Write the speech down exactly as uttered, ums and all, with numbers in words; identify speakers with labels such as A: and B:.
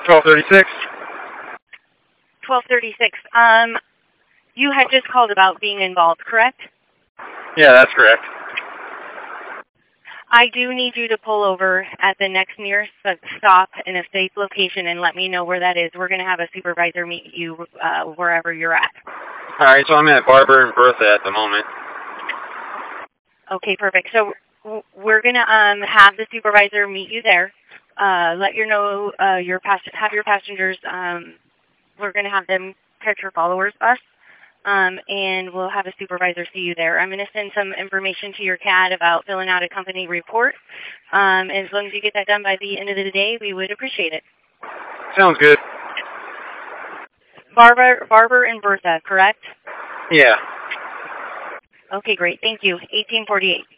A: twelve thirty-six.
B: twelve thirty-six. Um, you had just called about being involved, correct?
A: Yeah, that's correct.
B: I do need you to pull over at the next nearest stop in a safe location and let me know where that is. We're going to have a supervisor meet you uh, wherever you're at.
A: All right, so I'm at Barber and Bertha at the moment.
B: Okay, perfect. So we're going to um, have the supervisor meet you there. Uh, let you know uh, your pass have your passengers. Um, we're going to have them catch your followers bus. Um, and we'll have a supervisor see you there. I'm going to send some information to your C A D about filling out a company report. Um, as long as you get that done by the end of the day, we would appreciate it.
A: Sounds good.
B: Barber, Barber and Bertha, correct?
A: Yeah.
B: Okay, great. Thank you. eighteen forty-eight.